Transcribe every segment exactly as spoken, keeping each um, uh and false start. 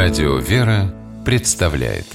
Радио «Вера» представляет.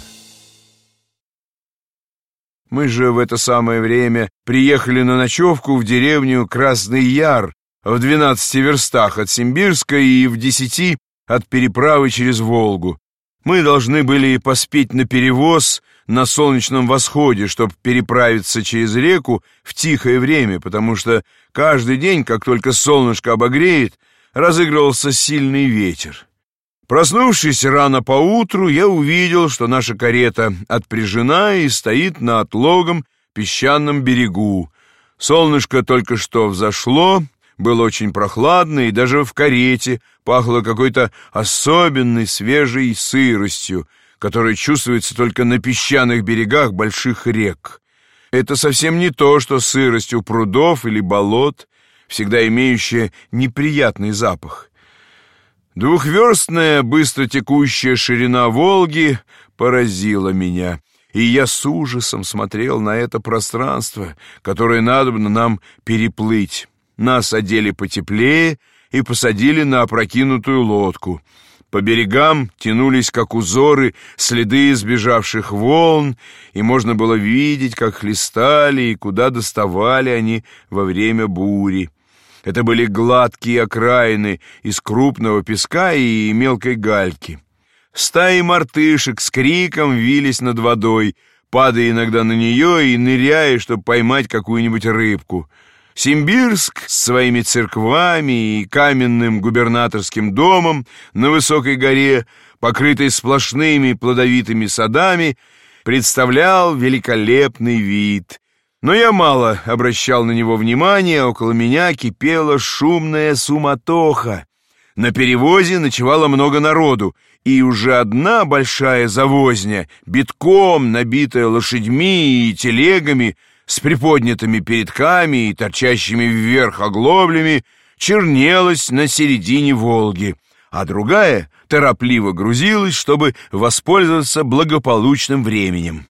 Мы же в это самое время приехали на ночевку в деревню Красный Яр в двенадцати верстах от Симбирска и в десяти от переправы через Волгу. Мы должны были поспеть на перевоз на солнечном восходе, чтобы переправиться через реку в тихое время, потому что каждый день, как только солнышко обогреет, разыгрывался сильный ветер. Проснувшись рано поутру, я увидел, что наша карета отпряжена и стоит на отлогом песчаном берегу. Солнышко только что взошло, было очень прохладно, и даже в карете пахло какой-то особенной свежей сыростью, которая чувствуется только на песчаных берегах больших рек. Это совсем не то, что сырость у прудов или болот, всегда имеющая неприятный запах. Двухверстная, быстро текущая ширина Волги поразила меня, и я с ужасом смотрел на это пространство, которое надобно нам переплыть. Нас одели потеплее и посадили на опрокинутую лодку. По берегам тянулись, как узоры, следы сбежавших волн, и можно было видеть, как хлестали и куда доставали они во время бури. Это были гладкие окраины из крупного песка и мелкой гальки. Стаи мартышек с криком вились над водой, падая иногда на нее и ныряя, чтобы поймать какую-нибудь рыбку. Симбирск с своими церквами и каменным губернаторским домом на высокой горе, покрытой сплошными плодовитыми садами, представлял великолепный вид. Но я мало обращал на него внимания, около меня кипела шумная суматоха. На перевозе ночевало много народу, и уже одна большая завозня, битком набитая лошадьми и телегами, с приподнятыми передками и торчащими вверх оглоблями, чернелась на середине Волги, а другая торопливо грузилась, чтобы воспользоваться благополучным временем.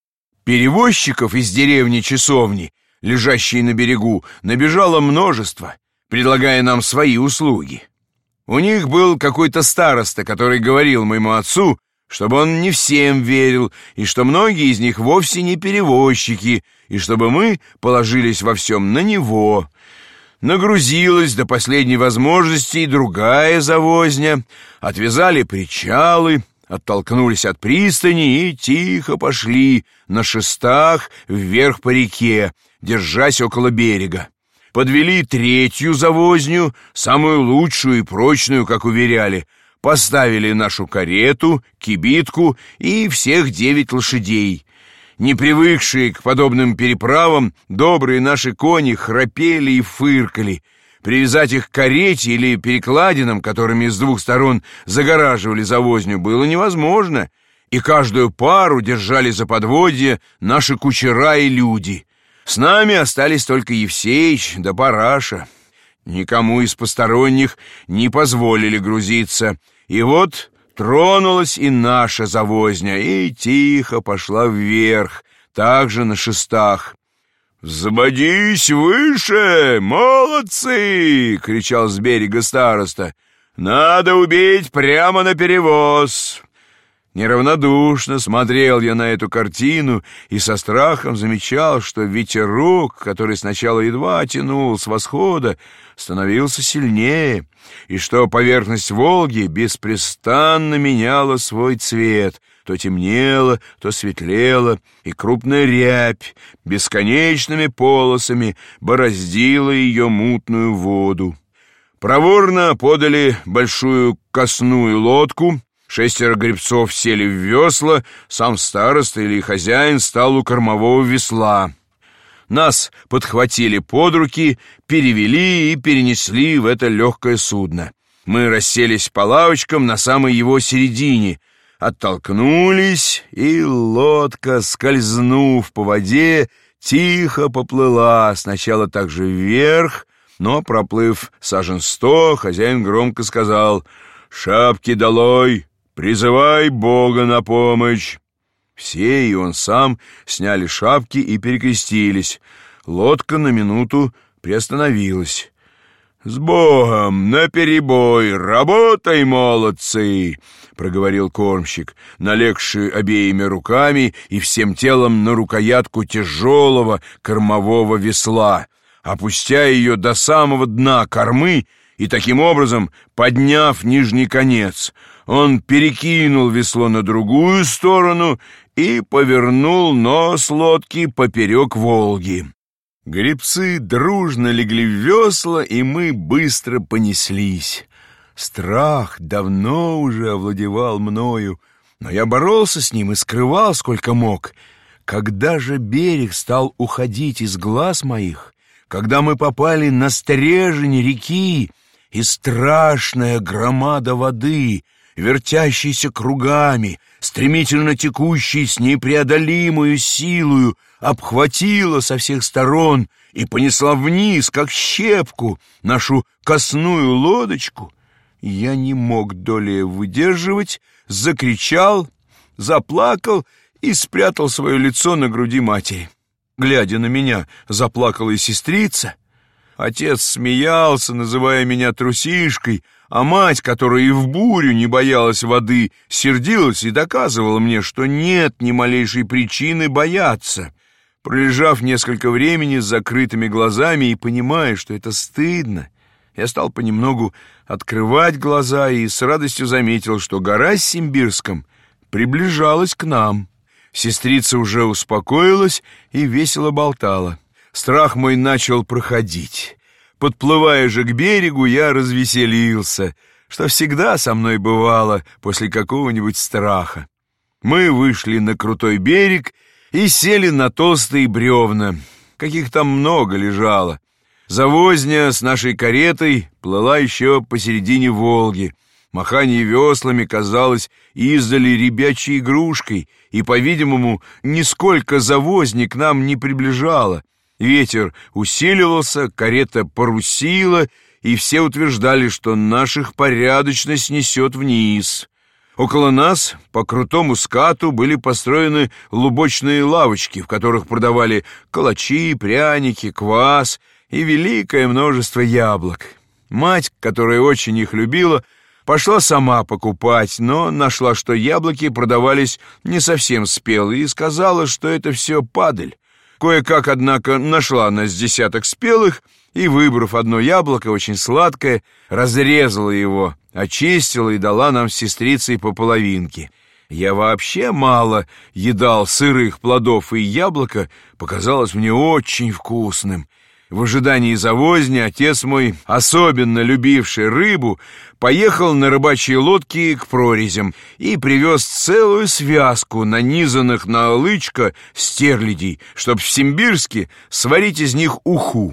Перевозчиков из деревни Часовни, лежащей на берегу, набежало множество, предлагая нам свои услуги. У них был какой-то староста, который говорил моему отцу, чтобы он не всем верил, и что многие из них вовсе не перевозчики, и чтобы мы положились во всем на него. Нагрузилась до последней возможности и другая завозня, отвязали причалы, оттолкнулись от пристани и тихо пошли на шестах вверх по реке, держась около берега. Подвели третью завозню, самую лучшую и прочную, как уверяли, поставили нашу карету, кибитку и всех девять лошадей. Не привыкшие к подобным переправам, добрые наши кони храпели и фыркали. Привязать их к карете или перекладинам, которыми с двух сторон загораживали завозню, было невозможно, и каждую пару держали за подводье наши кучера и люди. С нами остались только Евсеич да Параша. Никому из посторонних не позволили грузиться, и вот тронулась и наша завозня, и тихо пошла вверх, также на шестах. «Взбодись выше, молодцы!» — кричал с берега староста. «Надо убить прямо на перевоз!» Неравнодушно смотрел я на эту картину и со страхом замечал, что ветерок, который сначала едва тянул с восхода, становился сильнее, и что поверхность Волги беспрестанно меняла свой цвет, то темнела, то светлела, и крупная рябь бесконечными полосами бороздила ее мутную воду. Проворно подали большую косную лодку, шестеро гребцов сели в весла, сам староста или хозяин стал у кормового весла. Нас подхватили под руки, перевели и перенесли в это легкое судно. Мы расселись по лавочкам на самой его середине, оттолкнулись, и лодка, скользнув по воде, тихо поплыла, сначала также вверх, но, проплыв сажен сто, хозяин громко сказал: «Шапки долой! Призывай Бога на помощь!» Все, и он сам, сняли шапки и перекрестились. Лодка на минуту приостановилась. «С Богом, наперебой, работай, молодцы!» — проговорил кормщик, налегший обеими руками и всем телом на рукоятку тяжелого кормового весла, опустя ее до самого дна кормы и таким образом подняв нижний конец. Он перекинул весло на другую сторону и повернул нос лодки поперек Волги. Гребцы дружно легли в весла, и мы быстро понеслись. Страх давно уже овладевал мною, но я боролся с ним и скрывал сколько мог. Когда же берег стал уходить из глаз моих, когда мы попали на стрежень реки, и страшная громада воды, вертящейся кругами, стремительно текущей с непреодолимою силою, обхватила со всех сторон и понесла вниз, как щепку, нашу косную лодочку, я не мог долее выдерживать, закричал, заплакал и спрятал свое лицо на груди матери. Глядя на меня, заплакала и сестрица. Отец смеялся, называя меня трусишкой, а мать, которая и в бурю не боялась воды, сердилась и доказывала мне, что нет ни малейшей причины бояться. Пролежав несколько времени с закрытыми глазами и понимая, что это стыдно, я стал понемногу открывать глаза и с радостью заметил, что гора с Симбирском приближалась к нам. Сестрица уже успокоилась и весело болтала. Страх мой начал проходить. Подплывая же к берегу, я развеселился, что всегда со мной бывало после какого-нибудь страха. Мы вышли на крутой берег и сели на толстые бревна, каких там много лежало. Завозня с нашей каретой плыла еще посередине Волги. Махание веслами казалось издали ребячей игрушкой, и, по-видимому, нисколько завозни к нам не приближало. Ветер усиливался, карета парусила, и все утверждали, что наших порядочно снесет вниз. Около нас по крутому скату были построены лубочные лавочки, в которых продавали калачи, пряники, квас и великое множество яблок. Мать, которая очень их любила, пошла сама покупать, но нашла, что яблоки продавались не совсем спелые, и сказала, что это все падаль. Кое-как, однако, нашла она с десяток спелых и, выбрав одно яблоко, очень сладкое, разрезала его, очистила и дала нам с сестрицей по половинке. Я вообще мало едал сырых плодов, и яблоко показалось мне очень вкусным. В ожидании завозни отец мой, особенно любивший рыбу, поехал на рыбачьей лодке к прорезям и привез целую связку нанизанных на лычко стерлядей, чтоб в Симбирске сварить из них уху.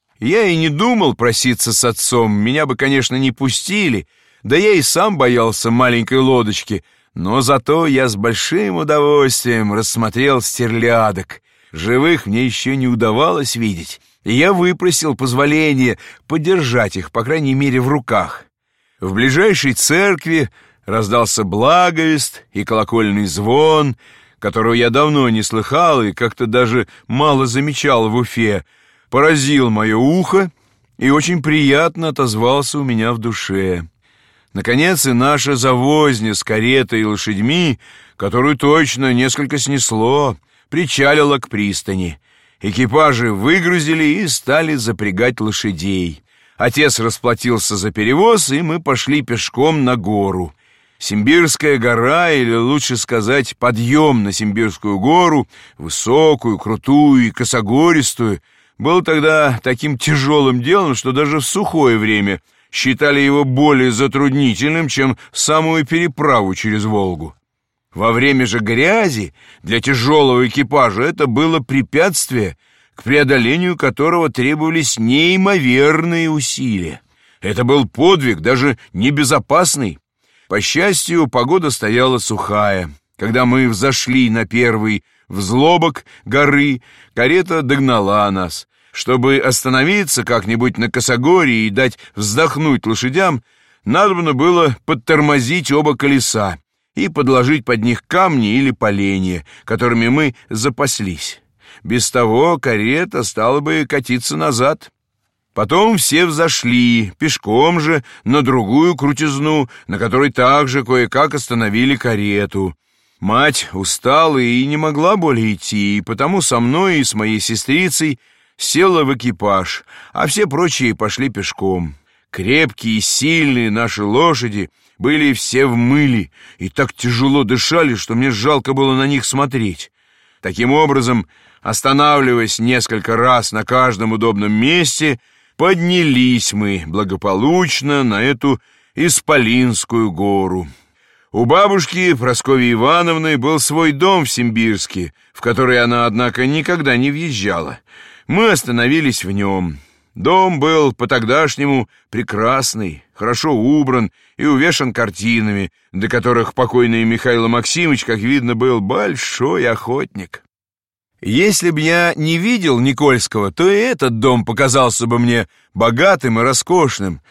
Я и не думал проситься с отцом, меня бы, конечно, не пустили, да я и сам боялся маленькой лодочки, но зато я с большим удовольствием рассмотрел стерлядок. Живых мне еще не удавалось видеть, и я выпросил позволение подержать их, по крайней мере, в руках. В ближайшей церкви раздался благовест и колокольный звон, которого я давно не слыхал и как-то даже мало замечал в Уфе, поразил мое ухо и очень приятно отозвался у меня в душе. Наконец и наша завозня с каретой и лошадьми, которую точно несколько снесло, причалила к пристани. Экипажи выгрузили и стали запрягать лошадей. Отец расплатился за перевоз, и мы пошли пешком на гору. Симбирская гора, или лучше сказать, подъем на Симбирскую гору, высокую, крутую и косогористую, был тогда таким тяжелым делом, что даже в сухое время считали его более затруднительным, чем самую переправу через Волгу. Во время же грязи для тяжелого экипажа это было препятствие, к преодолению которого требовались неимоверные усилия. Это был подвиг, даже небезопасный. По счастью, погода стояла сухая. Когда мы взошли на первый взлобок горы, карета догнала нас. Чтобы остановиться как-нибудь на косогоре и дать вздохнуть лошадям, надобно было подтормозить оба колеса и подложить под них камни или поленья, которыми мы запаслись. Без того карета стала бы катиться назад. Потом все взошли, пешком же, на другую крутизну, на которой также кое-как остановили карету. Мать устала и не могла более идти, и потому со мной и с моей сестрицей села в экипаж, а все прочие пошли пешком. Крепкие и сильные наши лошади были все в мыле и так тяжело дышали, что мне жалко было на них смотреть. Таким образом, останавливаясь несколько раз на каждом удобном месте, поднялись мы благополучно на эту Исполинскую гору. У бабушки Прасковьи Ивановны был свой дом в Симбирске, в который она, однако, никогда не въезжала. Мы остановились в нем. Дом был по-тогдашнему прекрасный, хорошо убран и увешан картинами, до которых покойный Михаил Максимович, как видно, был большой охотник. Если б я не видел Никольского, то и этот дом показался бы мне богатым и роскошным,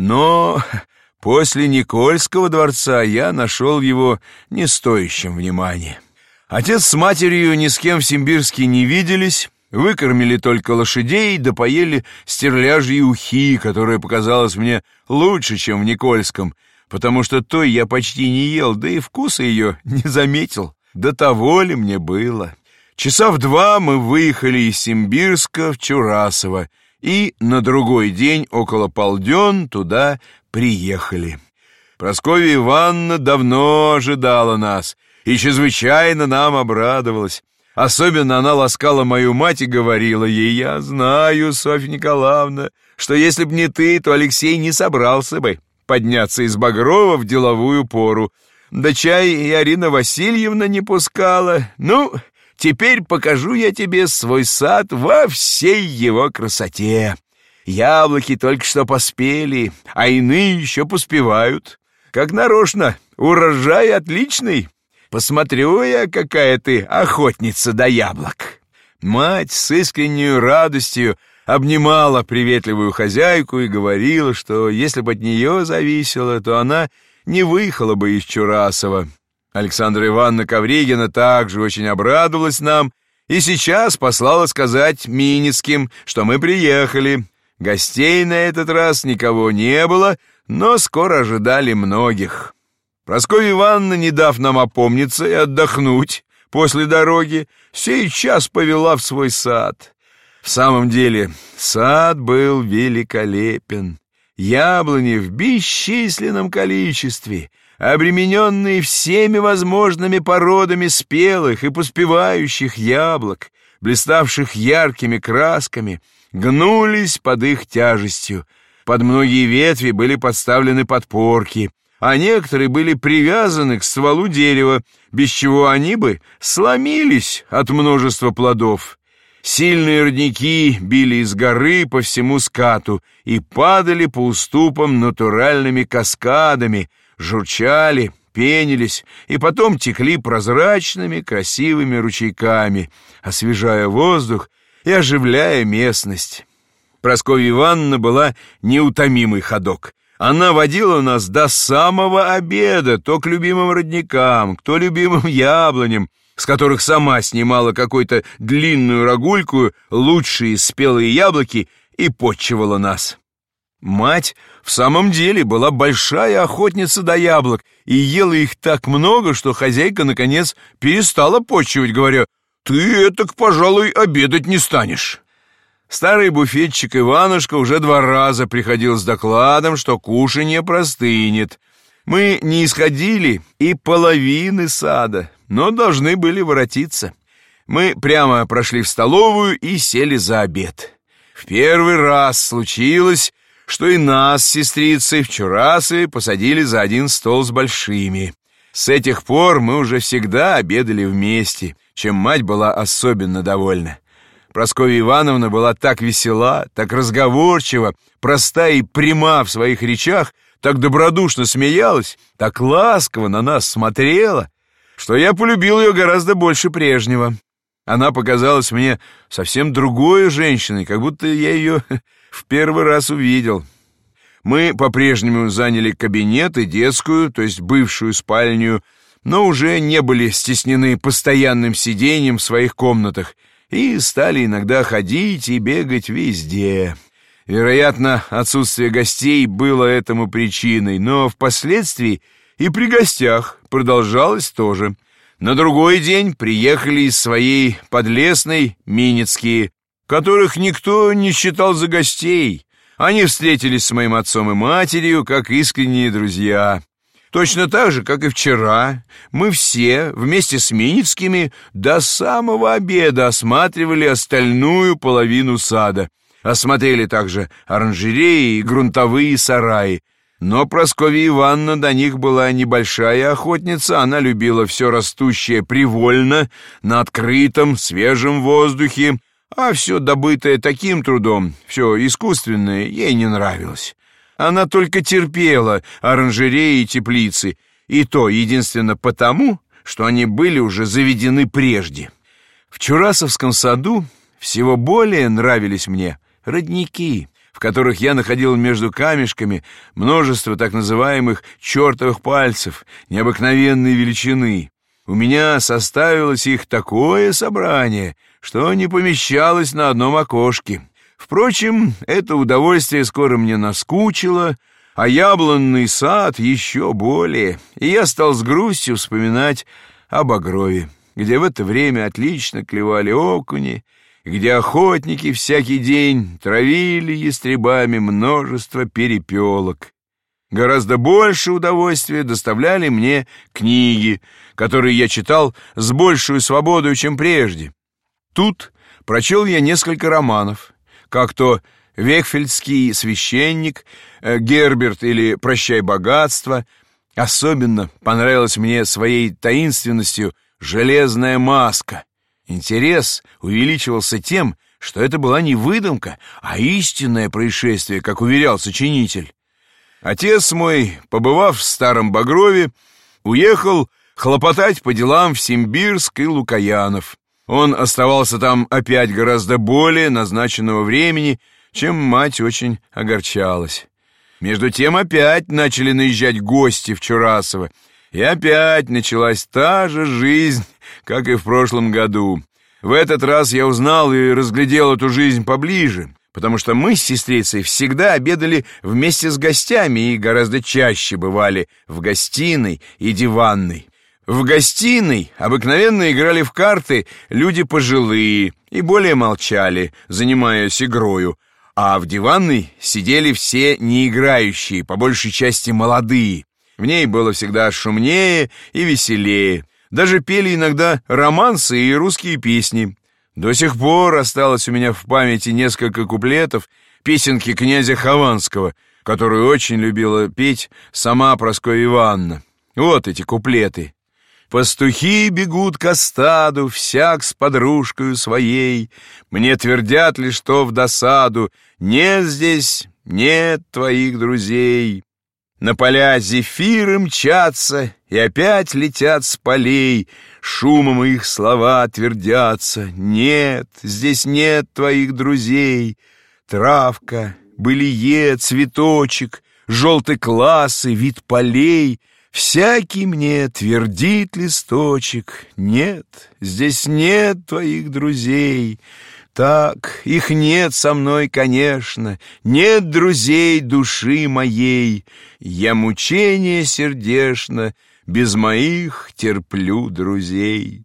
но после Никольского дворца я нашел его не стоящим внимания. Отец с матерью ни с кем в Симбирске не виделись, выкормили только лошадей, да поели стерляжьи ухи, которая показалась мне лучше, чем в Никольском, потому что той я почти не ел, да и вкуса ее не заметил. До того ли мне было? Часа в два мы выехали из Симбирска в Чурасово, и на другой день около полдень туда приехали. Прасковья Ивановна давно ожидала нас и чрезвычайно нам обрадовалась. Особенно она ласкала мою мать и говорила ей: «Я знаю, Софья Николаевна, что если б не ты, то Алексей не собрался бы подняться из Багрова в деловую пору. Да чай и Арина Васильевна не пускала. Ну, теперь покажу я тебе свой сад во всей его красоте. Яблоки только что поспели, а иные еще поспевают. Как нарочно, урожай отличный. Посмотрю я, какая ты охотница до яблок». Мать с искренней радостью обнимала приветливую хозяйку и говорила, что если бы от нее зависело, то она не выехала бы из Чурасова. Александра Ивановна Ковригина также очень обрадовалась нам и сейчас послала сказать Миницким, что мы приехали. Гостей на этот раз никого не было, но скоро ожидали многих. Прасковья Ивановна, не дав нам опомниться и отдохнуть после дороги, сейчас повела в свой сад. В самом деле, сад был великолепен. Яблони в бесчисленном количестве, обремененные всеми возможными породами спелых и поспевающих яблок, блиставших яркими красками, гнулись под их тяжестью. Под многие ветви были подставлены подпорки, а некоторые были привязаны к стволу дерева, без чего они бы сломились от множества плодов. Сильные родники били из горы по всему скату и падали по уступам натуральными каскадами, журчали, пенились и потом текли прозрачными красивыми ручейками, освежая воздух и оживляя местность. Прасковья Ивановна была неутомимый ходок. Она водила нас до самого обеда, то к любимым родникам, то любимым яблоням, с которых сама снимала какую-то длинную рогульку, лучшие спелые яблоки, и подчивала нас. Мать в самом деле была большая охотница до яблок и ела их так много, что хозяйка, наконец, перестала подчивать, говоря: «Ты этак, пожалуй, обедать не станешь». Старый буфетчик Иванушка уже два раза приходил с докладом, что кушанье простынет. Мы не исходили и половины сада, но должны были воротиться. Мы прямо прошли в столовую и сели за обед. В первый раз случилось, что и нас с сестрицей в Чурасове посадили за один стол с большими. С этих пор мы уже всегда обедали вместе, чем мать была особенно довольна. Прасковья Ивановна была так весела, так разговорчива, проста и пряма в своих речах, так добродушно смеялась, так ласково на нас смотрела, что я полюбил ее гораздо больше прежнего. Она показалась мне совсем другой женщиной, как будто я ее в первый раз увидел. Мы по-прежнему заняли кабинет и детскую, то есть бывшую спальню, но уже не были стеснены постоянным сидением в своих комнатах и стали иногда ходить и бегать везде. Вероятно, отсутствие гостей было этому причиной, но впоследствии и при гостях продолжалось тоже. На другой день приехали из своей Подлесной миницкие, которых никто не считал за гостей. Они встретились с моим отцом и матерью, как искренние друзья. Точно так же, как и вчера, мы все вместе с Миницкими до самого обеда осматривали остальную половину сада. Осмотрели также оранжереи и грунтовые сараи. Но Прасковья Ивановна до них была небольшая охотница, она любила все растущее привольно, на открытом, свежем воздухе, а все добытое таким трудом, все искусственное, ей не нравилось. Она только терпела оранжереи и теплицы, и то единственно потому, что они были уже заведены прежде. В Чурасовском саду всего более нравились мне родники, в которых я находил между камешками множество так называемых чертовых пальцев необыкновенной величины. У меня составилось их такое собрание, что не помещалось на одном окошке. Впрочем, это удовольствие скоро мне наскучило, а яблонный сад еще более, и я стал с грустью вспоминать об Огрове, где в это время отлично клевали окуни, где охотники всякий день травили ястребами множество перепелок. Гораздо больше удовольствия доставляли мне книги, которые я читал с большей свободой, чем прежде. Тут прочел я несколько романов, как то «Вехфельдский священник», «Герберт» или «Прощай, богатство». Особенно понравилась мне своей таинственностью «Железная маска». Интерес увеличивался тем, что это была не выдумка, а истинное происшествие, как уверял сочинитель. Отец мой, побывав в Старом Багрове, уехал хлопотать по делам в Симбирск и Лукоянов. Он оставался там опять гораздо более назначенного времени, чем мать очень огорчалась. Между тем опять начали наезжать гости в Чурасово, и опять началась та же жизнь, как и в прошлом году. В этот раз я узнал и разглядел эту жизнь поближе, потому что мы с сестрицей всегда обедали вместе с гостями и гораздо чаще бывали в гостиной и диванной. В гостиной обыкновенно играли в карты люди пожилые и более молчали, занимаясь игрою, а в диванной сидели все неиграющие, по большей части молодые. В ней было всегда шумнее и веселее. Даже пели иногда романсы и русские песни. До сих пор осталось у меня в памяти несколько куплетов песенки князя Хованского, которую очень любила петь сама Прасковья Ивановна. Вот эти куплеты. «Пастухи бегут ко стаду, всяк с подружкою своей. Мне твердят ли, что в досаду нет здесь, нет твоих друзей. На поля зефиры мчатся и опять летят с полей, шумом их слова твердятся. Нет, здесь нет твоих друзей. Травка, былие, цветочек, желтый класс и вид полей. Всякий мне твердит листочек. Нет, здесь нет твоих друзей. Так, их нет со мной, конечно, нет друзей души моей. Я мучение сердечно без моих терплю друзей».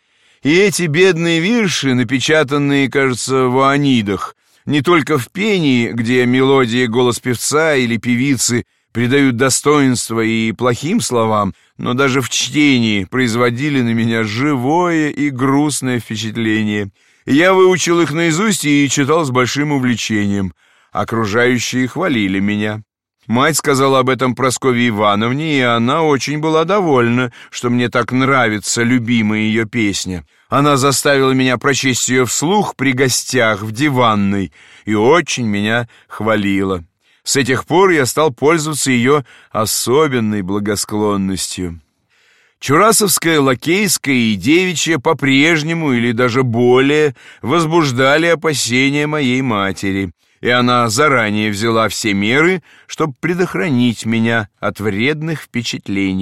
И эти бедные вирши, напечатанные, кажется, в Оанидах, не только в пении, где мелодия и голос певца или певицы придают достоинство и плохим словам, но даже в чтении производили на меня живое и грустное впечатление. Я выучил их наизусть и читал с большим увлечением. Окружающие хвалили меня. Мать сказала об этом Прасковье Ивановне, и она очень была довольна, что мне так нравится любимая ее песня. Она заставила меня прочесть ее вслух при гостях в диванной и очень меня хвалила. С этих пор я стал пользоваться ее особенной благосклонностью. Чурасовская, лакейская и девичья по-прежнему или даже более возбуждали опасения моей матери, и она заранее взяла все меры, чтобы предохранить меня от вредных впечатлений.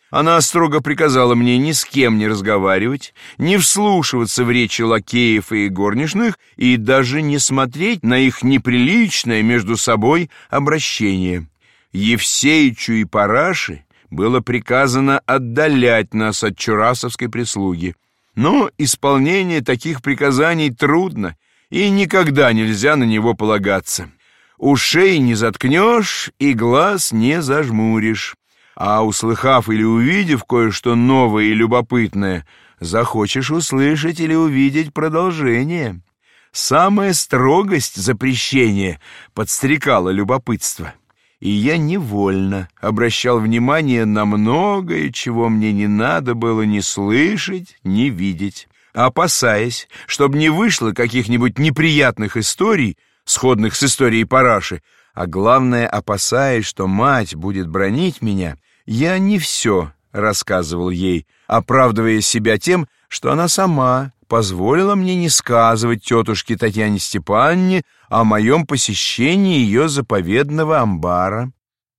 Она строго приказала мне ни с кем не разговаривать, не вслушиваться в речи лакеев и горничных и даже не смотреть на их неприличное между собой обращение. Евсеичу и Параше было приказано отдалять нас от чурасовской прислуги. Но исполнение таких приказаний трудно, и никогда нельзя на него полагаться. Ушей не заткнешь и глаз не зажмуришь. А услыхав или увидев кое-что новое и любопытное, захочешь услышать или увидеть продолжение. Самая строгость запрещения подстрекала любопытство. И я невольно обращал внимание на многое, чего мне не надо было ни слышать, ни видеть, опасаясь, чтобы не вышло каких-нибудь неприятных историй, сходных с историей Параши, а главное, опасаясь, что мать будет бранить меня. Я не все рассказывал ей, оправдывая себя тем, что она сама позволила мне не сказывать тетушке Татьяне Степановне о моем посещении ее заповедного амбара.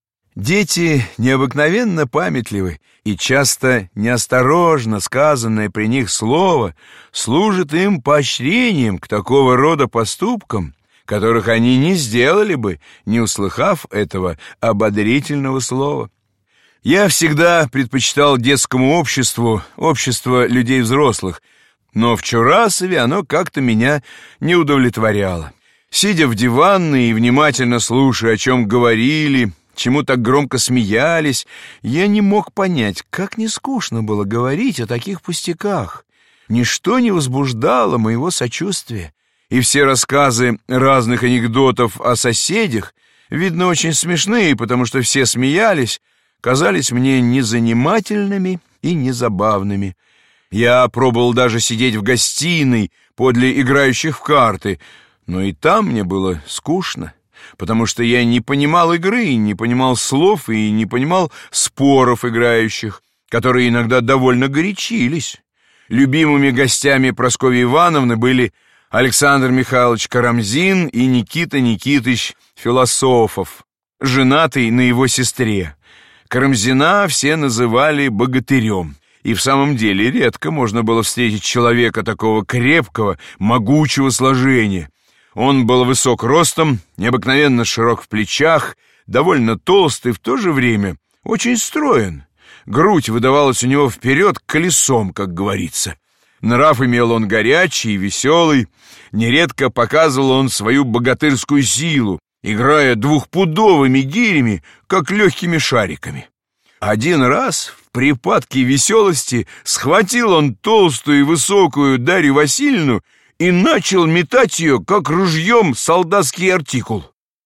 Дети необыкновенно памятливы, и часто неосторожно сказанное при них слово служит им поощрением к такого рода поступкам, которых они не сделали бы, не услыхав этого ободрительного слова. Я всегда предпочитал детскому обществу общество людей взрослых, но в Чурасове оно как-то меня не удовлетворяло. Сидя в диванной и внимательно слушая, о чем говорили, чему так громко смеялись, я не мог понять, как не скучно было говорить о таких пустяках. Ничто не возбуждало моего сочувствия, и все рассказы разных анекдотов о соседях, видно, очень смешные, потому что все смеялись, казались мне незанимательными и незабавными. Я пробовал даже сидеть в гостиной подле играющих в карты, но и там мне было скучно, потому что я не понимал игры, не понимал слов и не понимал споров играющих, которые иногда довольно горячились. Любимыми гостями Прасковьи Ивановны были Александр Михайлович Карамзин и Никита Никитыч Философов, женатый на его сестре. Карамзина все называли богатырем, и в самом деле редко можно было встретить человека такого крепкого, могучего сложения. Он был высок ростом, необыкновенно широк в плечах, довольно толстый, в то же время очень строен. Грудь выдавалась у него вперед колесом, как говорится. Нрав имел он горячий и веселый, нередко показывал он свою богатырскую силу, играя двухпудовыми гирями, как легкими шариками. Один раз в припадке веселости схватил он толстую и высокую Дарью Васильевну и начал метать ее, как ружьем, солдатский артикул.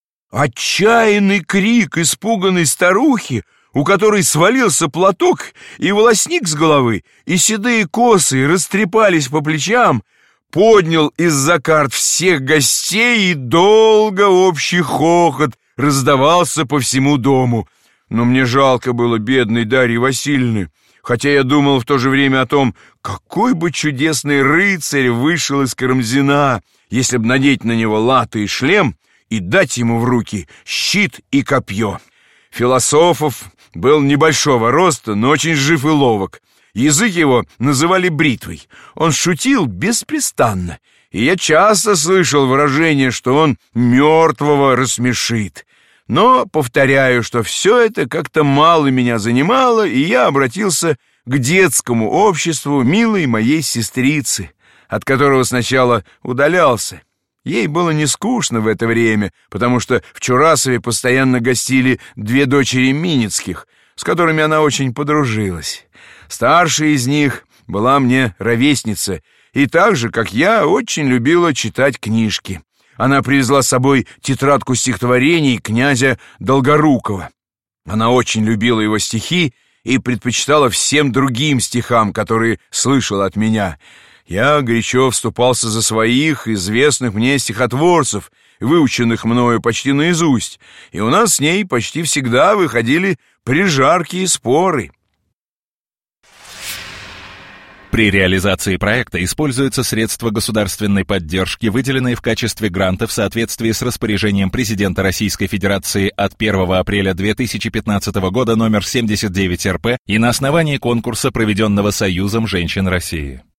Отчаянный крик испуганной старухи, у которой свалился платок и волосник с головы, и седые косы растрепались по плечам, поднял из-за карт всех гостей, и долго общий хохот раздавался по всему дому. Но мне жалко было бедной Дарьи Васильевны, хотя я думал в то же время о том, какой бы чудесный рыцарь вышел из Карамзина, если б надеть на него латы и шлем и дать ему в руки щит и копье. Философов был небольшого роста, но очень жив и ловок. Язык его называли бритвой. Он шутил беспрестанно, и я часто слышал выражение, что он мертвого рассмешит. Но повторяю, что все это как-то мало меня занимало, и я обратился к детскому обществу милой моей сестрицы, от которого сначала удалялся. Ей было не скучно в это время, потому что в Чурасове постоянно гостили две дочери Миницких, с которыми она очень подружилась. Старшая из них была мне ровесница, и так же, как я, очень любила читать книжки. Она привезла с собой тетрадку стихотворений князя Долгорукова. Она очень любила его стихи и предпочитала всем другим стихам, которые слышала от меня. Я горячо вступался за своих известных мне стихотворцев, выученных мною почти наизусть, и у нас с ней почти всегда выходили прижаркие споры. При реализации проекта используются средства государственной поддержки, выделенные в качестве гранта в соответствии с распоряжением президента Российской Федерации от первого апреля две тысячи пятнадцатого года номер семьдесят девять эр пэ и на основании конкурса, проведенного Союзом женщин России.